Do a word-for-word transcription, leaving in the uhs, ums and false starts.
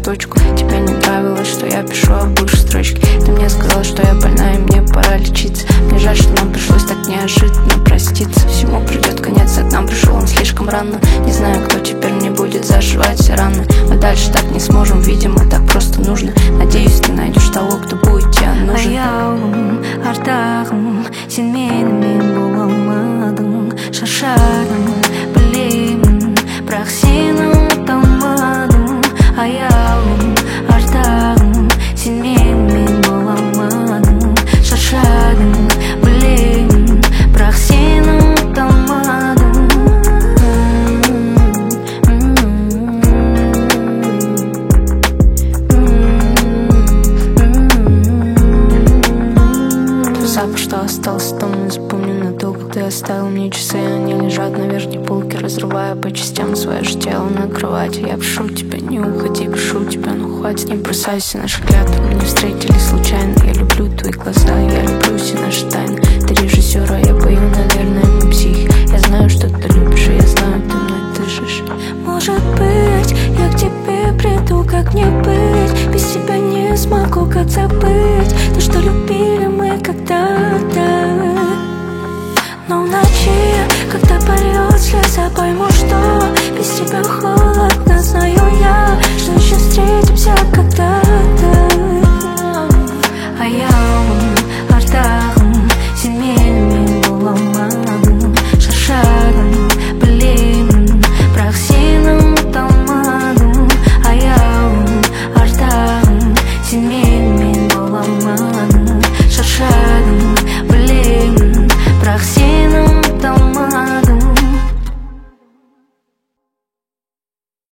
точку. Тебе не нравилось, что я пишу об бывшей строчке. Ты мне сказал, что я больна и мне пора лечиться. Мне жаль, что нам пришлось так неожиданно проститься. Всему придет конец, а к нам пришел он слишком рано. Не знаю, кто теперь мне будет зашивать все раны. Мы дальше так не сможем, видимо, так просто нужно. Надеюсь, ты найдешь того, кто будет тебе нужен. Аяулым, ардағым, сен менімен бола алмадың. Шаршадым, білемін, бірақ сені ұмыта алмадым. Аяулым, ардағым, сен менімен бола алмадың. Шаршадым, білемін, бірақ сені ұмыта алмадым. Запах, что остался там, не запомню надолго. Ты оставил мне часы, они лежат на верхней полке, разрывая по частям свое же тело на кровати. Я прошу тебя, не уходи, прошу тебя, ну хватит. Не бросайся, наши клятвы мы не встретились случайно. Я люблю твои глаза, я люблю все наши тайны. Ты режиссер, а я пою, наверное, мы психи. Я знаю, что ты любишь, и я знаю, ты мной дышишь. Может быть, я к тебе приду, как мне быть. Без тебя не смогу как забыть то, что любили мы когда-то. Но в ночи, когда польет слеза, пойму, что без тебя холодно. Знаю я, что еще встретимся.